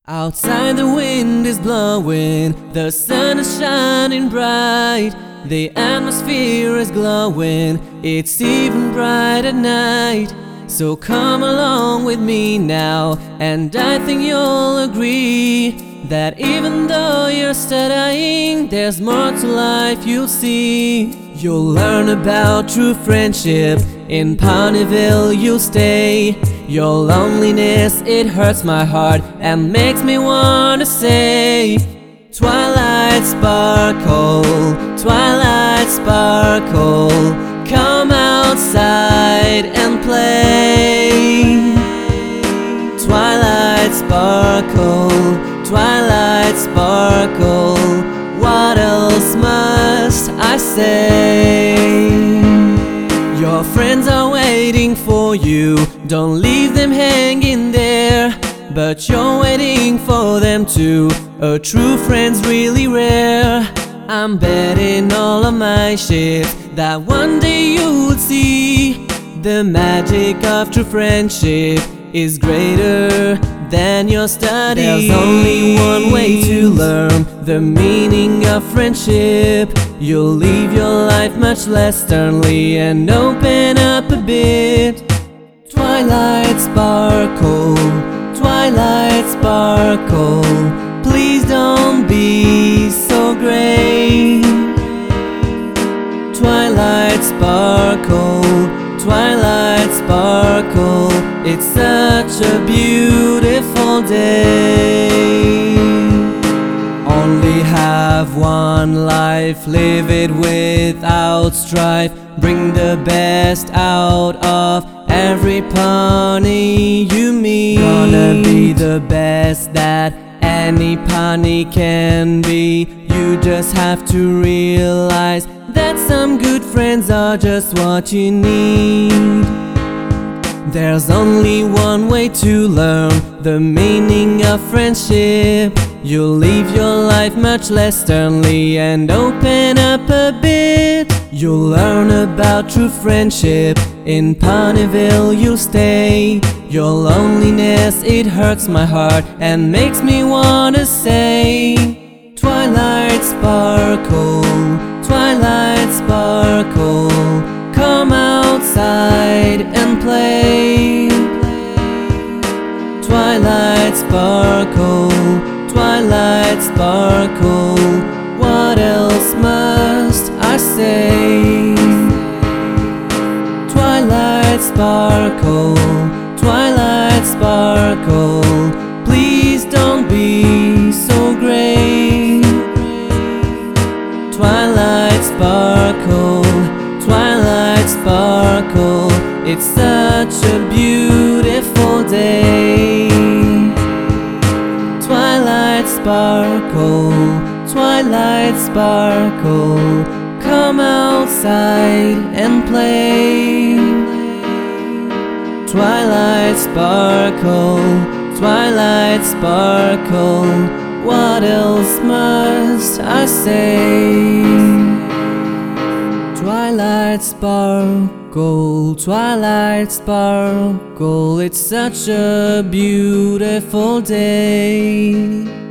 Outside the wind is blowing, the sun is shining bright, the atmosphere is glowing, it's even bright at night. So come along with me now, and I think you'll agree that even though you're studying, there's more to life you'll see. You'll learn about true friendship, in Ponyville you'll stay. Your loneliness, it hurts my heart and makes me wanna say, Twilight sparkle, twilight sparkle, come outside and play. Twilight sparkle, twilight sparkle, what else must I say? Your friends are waiting for you, don't leave them hanging there. But you're waiting for them too, a true friend's really rare. I'm betting all of my chips that one day you'll see the magic of true friendship is greater than your studies. There's only one way to learn the meaning of friendship. You'll live your life much less sternly and open up a bit. Twilight sparkle, twilight sparkle, please don't be so gray. Twilight sparkle, twilight sparkle, it's such a beautiful day. Only have one life, live it without strife. Bring the best out of every pony you meet. Gonna be the best that any pony can be. You just have to realize that some good friends are just what you need. There's only one way to learn the meaning of friendship. You'll live your life much less sternly and open up a bit. You'll learn about true friendship, in Ponyville you'll stay. Your loneliness, it hurts my heart and makes me wanna say, Twilight sparkle, twilight sparkle, come outside and play. Twilight sparkle, twilight sparkle, what else must I say? Twilight sparkle, twilight sparkle, please don't be so gray. Twilight sparkle, twilight sparkle, it's such a beautiful day. Twilight sparkle, twilight sparkle, come outside and play. Twilight sparkle, twilight sparkle, what else must I say? Twilight sparkle, twilight sparkle, it's such a beautiful day.